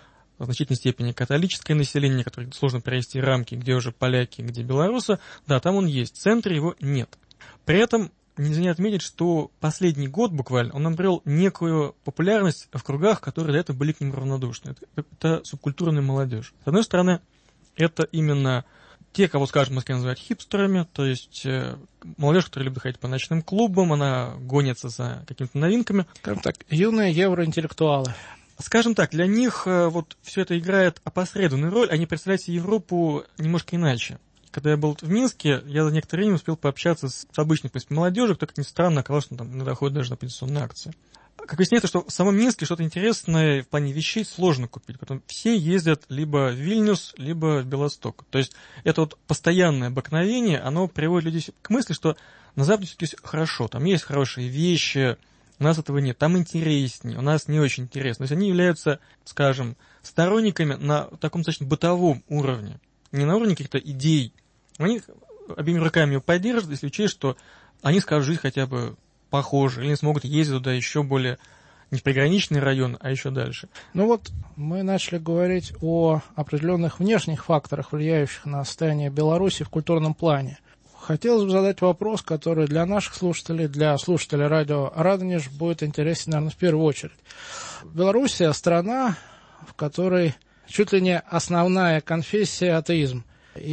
в значительной степени католическое население, которое сложно провести рамки, где уже поляки, где белорусы, да, там он есть, в центре его нет. При этом нельзя не отметить, что последний год буквально он обрел некую популярность в кругах, которые до этого были к ним равнодушны. Это субкультурная молодежь. С одной стороны, это именно те, кого, скажем, в Москве называют хипстерами, то есть молодежь, которая любит ходить по ночным клубам, она гонится за какими-то новинками. Скажем так, юные евроинтеллектуалы. Скажем так, для них вот все это играет опосредованную роль, они представляют себе Европу немножко иначе. Когда я был в Минске, я за некоторое время успел пообщаться с обычной, в принципе, молодежью, кто, как ни странно, оказалось, что там иногда ходит даже на оппозиционные акции. Как выясняется, что в самом Минске что-то интересное в плане вещей сложно купить, потому что все ездят либо в Вильнюс, либо в Белосток. То есть это вот постоянное обыкновение, оно приводит людей к мысли, что на Западе все-таки хорошо, там есть хорошие вещи, у нас этого нет, там интереснее, у нас не очень интересно. То есть они являются, скажем, сторонниками на таком достаточно бытовом уровне, не на уровне каких-то идей. Они обеими руками ее поддерживают, если учесть, что они скажут жить хотя бы похоже, или не смогут ездить туда еще более не в приграничный район, а еще дальше. Ну вот мы начали говорить о определенных внешних факторах, влияющих на состояние Беларуси в культурном плане. Хотелось бы задать вопрос, который для наших слушателей, для слушателей радио Радонеж будет интересен, наверное, в первую очередь. Белоруссия – страна, в которой чуть ли не основная конфессия атеизм.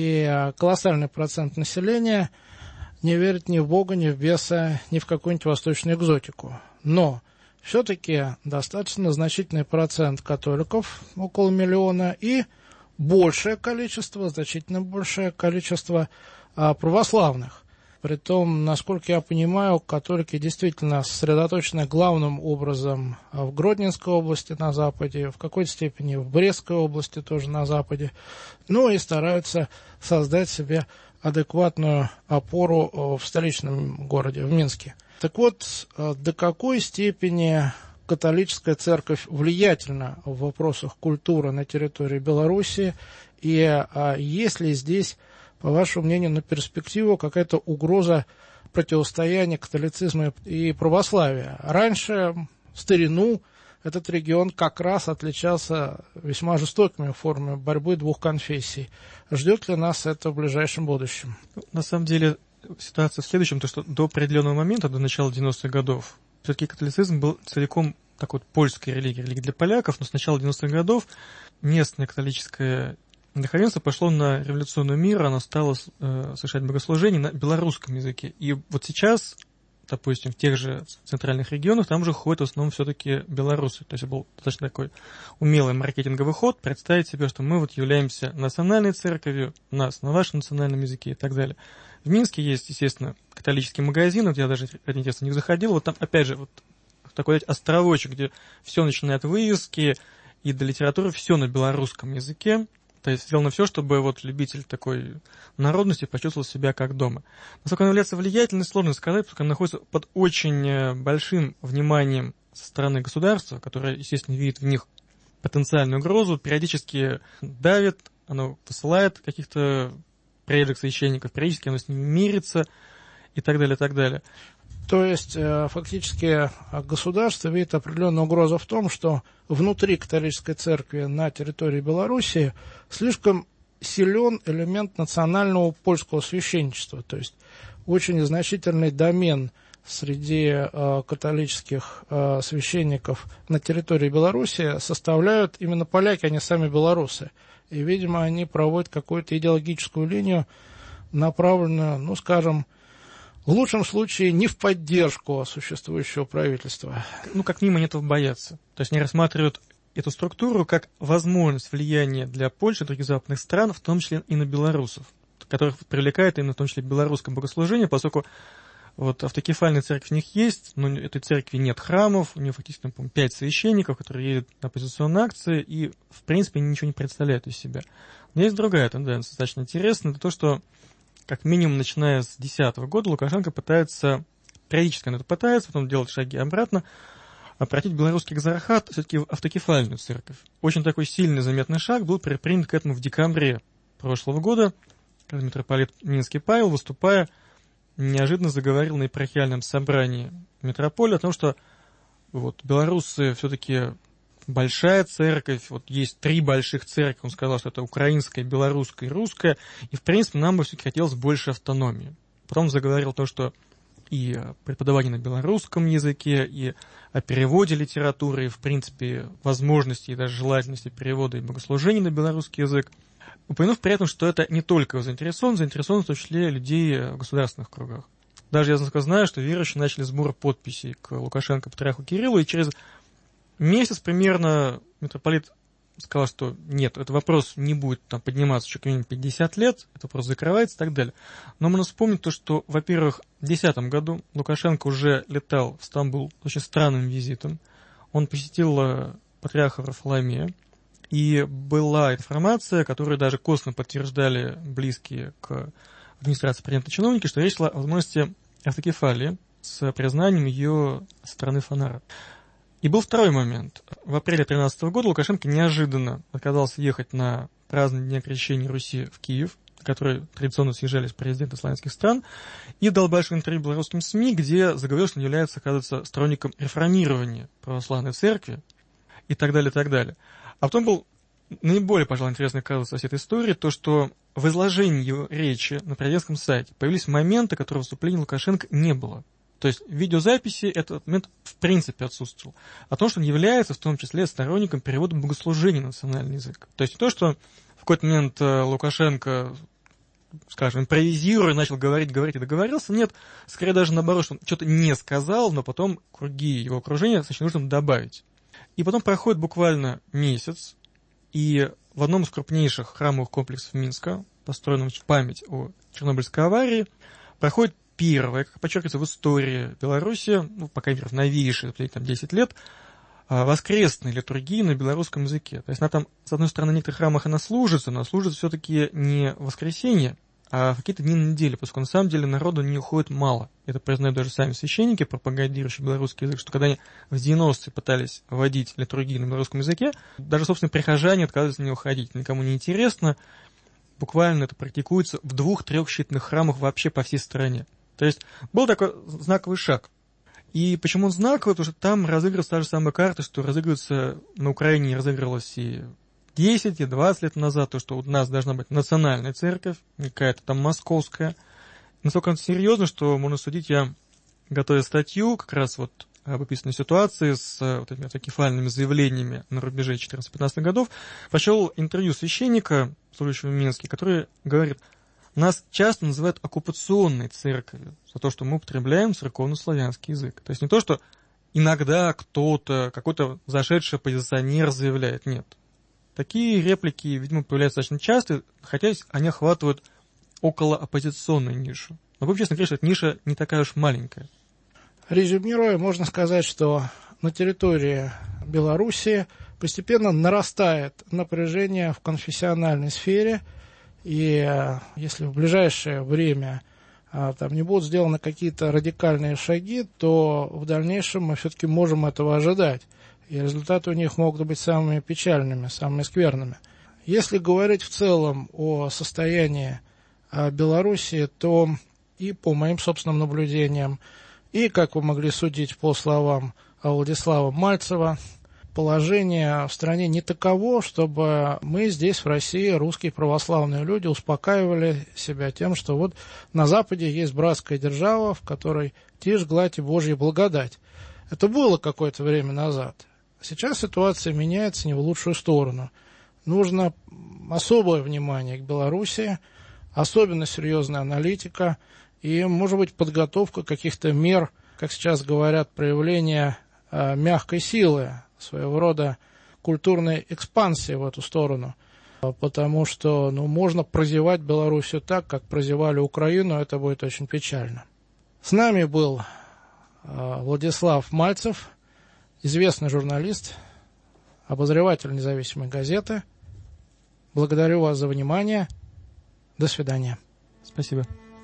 И колоссальный процент населения не верит ни в Бога, ни в беса, ни в какую-нибудь восточную экзотику. Но все-таки достаточно значительный процент католиков, около 1 миллиона, и большее количество, значительно большее количество православных. Притом, насколько я понимаю, католики действительно сосредоточены главным образом в Гродненской области на западе, в какой-то степени в Брестской области тоже на западе, ну и стараются создать себе адекватную опору в столичном городе, в Минске. Так вот, до какой степени католическая церковь влиятельна в вопросах культуры на территории Беларуси, и есть ли здесь, по вашему мнению, на перспективу какая-то угроза противостояния католицизма и православия? Раньше, в старину, этот регион как раз отличался весьма жестокими формами борьбы двух конфессий. Ждет ли нас это в ближайшем будущем? На самом деле ситуация в следующем, то что до определенного момента, до начала 90-х годов, все-таки католицизм был целиком такой вот польской религией, религией для поляков, но с начала 90-х годов местное католическое духовенство пошло на революционный мир, оно стало совершать богослужение на белорусском языке. И вот сейчас, допустим, в тех же центральных регионах, там же ходят в основном все-таки белорусы. То есть был достаточно такой умелый маркетинговый ход, представить себе, что мы вот являемся национальной церковью, у нас на вашем национальном языке и так далее. В Минске есть, естественно, католический магазин, вот я даже, ради интереса, не заходил, вот там, опять же, вот такой островочек, где все начинает от вывески и до литературы, все на белорусском языке. То есть сделано все, чтобы вот любитель такой народности почувствовал себя как дома. Насколько она является влиятельной, сложно сказать, потому что она находится под очень большим вниманием со стороны государства, которое, естественно, видит в них потенциальную угрозу, периодически давит, оно посылает каких-то преданных священников, периодически оно с ними мирится и так далее, и так далее. То есть, фактически, государство видит определенную угрозу в том, что внутри католической церкви на территории Белоруссии слишком силен элемент национального польского священничества. То есть, очень значительный домен среди католических священников на территории Белоруссии составляют именно поляки, а не сами белорусы. И, видимо, они проводят какую-то идеологическую линию, направленную, ну, скажем, в лучшем случае не в поддержку существующего правительства. Ну, как минимум, они этого боятся. То есть они рассматривают эту структуру как возможность влияния для Польши и других западных стран, в том числе и на белорусов, которых привлекает именно в том числе белорусское богослужение, поскольку вот автокефальная церковь у них есть, но у этой церкви нет храмов, у нее фактически, по-моему, 5 священников, которые едут на оппозиционные акции и, в принципе, ничего не представляют из себя. Но есть другая тенденция, достаточно интересная, это то, что как минимум, начиная с 2010 года, Лукашенко пытается, периодически он это пытается, потом делает шаги обратно, обратить белорусский экзархат все-таки в автокефальную церковь. Очень такой сильный, заметный шаг был предпринят к этому в декабре прошлого года, когда митрополит Минский Павел, выступая, неожиданно заговорил на епархиальном собрании митрополии о том, что вот, белорусы все-таки большая церковь, вот есть 3 больших церкви, он сказал, что это украинская, белорусская и русская, и, в принципе, нам бы все-таки хотелось больше автономии. Потом заговорил о том, что и о преподавании на белорусском языке, и о переводе литературы, и, в принципе, возможности и даже желательности перевода и богослужения на белорусский язык, упомянув при этом, что это не только заинтересован в том числе людей в государственных кругах. Даже я знаю, что верующие начали сбор подписей к Лукашенко, патриарху Кириллу, и через месяц примерно митрополит сказал, что нет, этот вопрос не будет там подниматься еще как минимум 50 лет, это вопрос закрывается и так далее. Но можно вспомнить то, что, во-первых, в 2010 году Лукашенко уже летал в Стамбул с очень странным визитом. Он посетил патриарха Варфоломея, и была информация, которую даже косвенно подтверждали близкие к администрации президента чиновники, что речь шла о возможности автокефалии с признанием ее со стороны Фанара. И был второй момент. В апреле 2013 года Лукашенко неожиданно отказался ехать на празднование Дня Крещения Руси в Киев, на который традиционно съезжались президенты славянских стран, и дал большое интервью белорусским СМИ, где заговорил, что он является, оказывается, сторонником реформирования православной церкви и так далее, и так далее. А потом был наиболее, пожалуй, интересный казус этой истории, то, что в изложении его речи на президентском сайте появились моменты, которые в выступлении Лукашенко не было. То есть в видеозаписи этот момент в принципе отсутствовал. О том, что он является в том числе сторонником перевода богослужения на национальный язык. То есть не то, что в какой-то момент Лукашенко, скажем, импровизируя, начал говорить и договорился. Нет, скорее даже наоборот, что он что-то не сказал, но потом круги его окружения сочли нужным добавить. И потом проходит буквально месяц, и в одном из крупнейших храмовых комплексов Минска, построенном в память о Чернобыльской аварии, проходит первое, как подчеркивается в истории Беларуси, ну, пока в новейшие, там, 10 лет, воскресной литургии на белорусском языке. То есть она там, с одной стороны, в некоторых храмах она служится, но служит все-таки не в воскресенье, а в какие-то дни недели, поскольку на самом деле народу не уходит мало. Это признают даже сами священники, пропагандирующие белорусский язык, что когда они в 90-е пытались вводить литургию на белорусском языке, даже, собственно, прихожане отказываются на него ходить. Никому не интересно. Буквально это практикуется в 2-3 считанных храмах вообще по всей стране. То есть был такой знаковый шаг. И почему он знаковый? Потому что там разыгрывается та же самая карта, что разыгрывается на Украине, разыгрывалась и 10, и 20 лет назад, то, что у нас должна быть национальная церковь, не какая-то там московская. Настолько это серьезно, что можно судить, я, готовя статью как раз вот об описанной ситуации с вот этими автокефальными заявлениями на рубеже 14-15 годов, прочел интервью священника, служащего в Минске, который говорит: нас часто называют оккупационной церковью за то, что мы употребляем церковно-славянский язык. То есть не то, что иногда кто-то, какой-то зашедший оппозиционер заявляет, нет. Такие реплики, видимо, появляются достаточно часто, хотя они охватывают около оппозиционную нишу. Но, вообще, честно говоря, что эта ниша не такая уж маленькая. Резюмируя, можно сказать, что на территории Белоруссии постепенно нарастает напряжение в конфессиональной сфере, и если в ближайшее время там не будут сделаны какие-то радикальные шаги, то в дальнейшем мы все-таки можем этого ожидать. И результаты у них могут быть самыми печальными, самыми скверными. Если говорить в целом о состоянии Белоруссии, то и по моим собственным наблюдениям, и, как вы могли судить по словам Владислава Мальцева, положение в стране не таково, чтобы мы здесь, в России, русские православные люди, успокаивали себя тем, что вот на Западе есть братская держава, в которой тишь, гладь и Божья благодать. Это было какое-то время назад. Сейчас ситуация меняется не в лучшую сторону. Нужно особое внимание к Белоруссии, особенно серьезная аналитика и, может быть, подготовка каких-то мер, как сейчас говорят, проявления мягкой силы, своего рода культурной экспансии в эту сторону. Потому что можно прозевать Белоруссию так, как прозевали Украину, это будет очень печально. С нами был Владислав Мальцев, известный журналист, обозреватель независимой газеты. Благодарю вас за внимание. До свидания. Спасибо.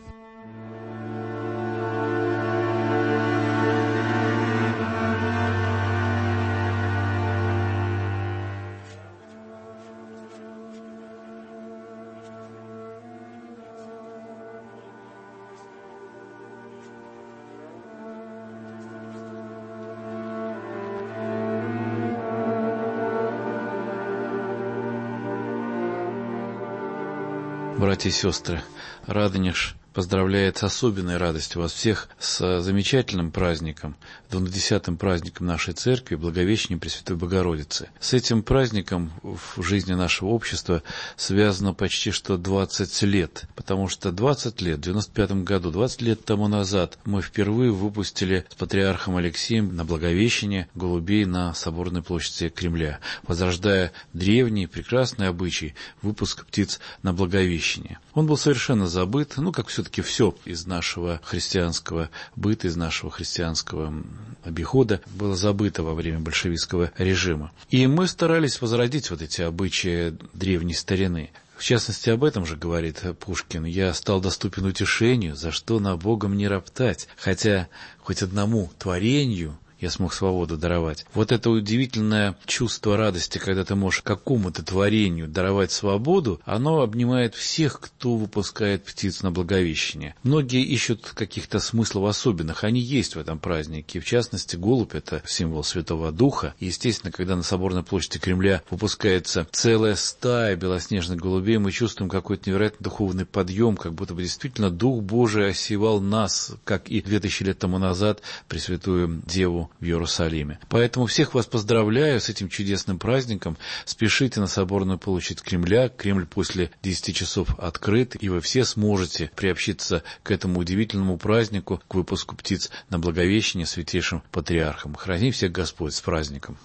Братья и сестры, Радонеж поздравляет с особенной радостью вас всех с замечательным праздником, 20-м праздником нашей церкви, Благовещением Пресвятой Богородицы. С этим праздником в жизни нашего общества связано почти что 20 лет, потому что 20 лет, в 95-м году, 20 лет тому назад мы впервые выпустили с патриархом Алексеем на Благовещение голубей на Соборной площади Кремля, возрождая древний прекрасный обычай выпуск птиц на Благовещение. Он был совершенно забыт, как все-таки все из нашего христианского быта, из нашего христианского обихода было забыто во время большевистского режима. И мы старались возродить вот эти обычаи древней старины. В частности, об этом же говорит Пушкин: «Я стал доступен утешению, за что на Богом не роптать, хотя хоть одному творению я смог свободу даровать». Вот это удивительное чувство радости, когда ты можешь какому-то творению даровать свободу, оно обнимает всех, кто выпускает птиц на Благовещение. Многие ищут каких-то смыслов особенных, они есть в этом празднике. В частности, голубь – это символ Святого Духа. И, естественно, когда на Соборной площади Кремля выпускается целая стая белоснежных голубей, мы чувствуем какой-то невероятный духовный подъем, как будто бы действительно Дух Божий осевал нас, как и 2000 лет тому назад Пресвятую Деву в Иерусалиме. Поэтому всех вас поздравляю с этим чудесным праздником. Спешите на Соборную площадь Кремля. Кремль после 10 часов открыт, и вы все сможете приобщиться к этому удивительному празднику, к выпуску птиц на Благовещение Святейшим Патриархом. Храни всех Господь с праздником!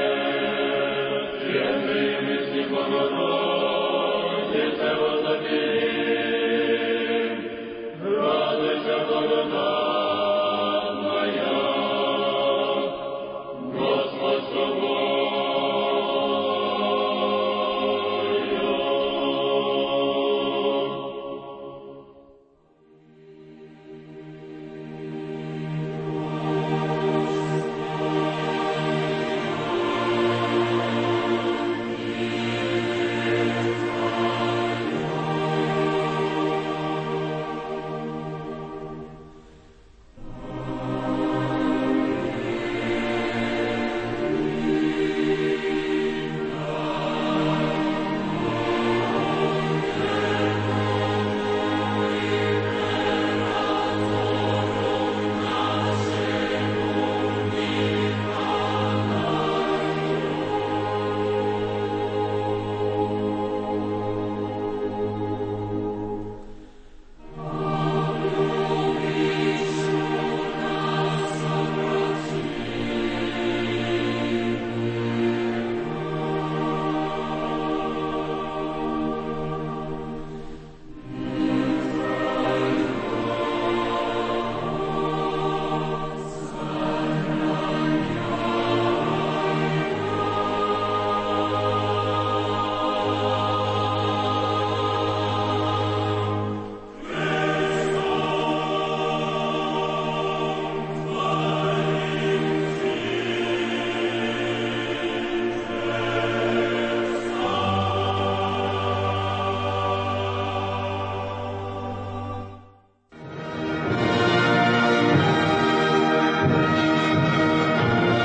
Богородице, Господи,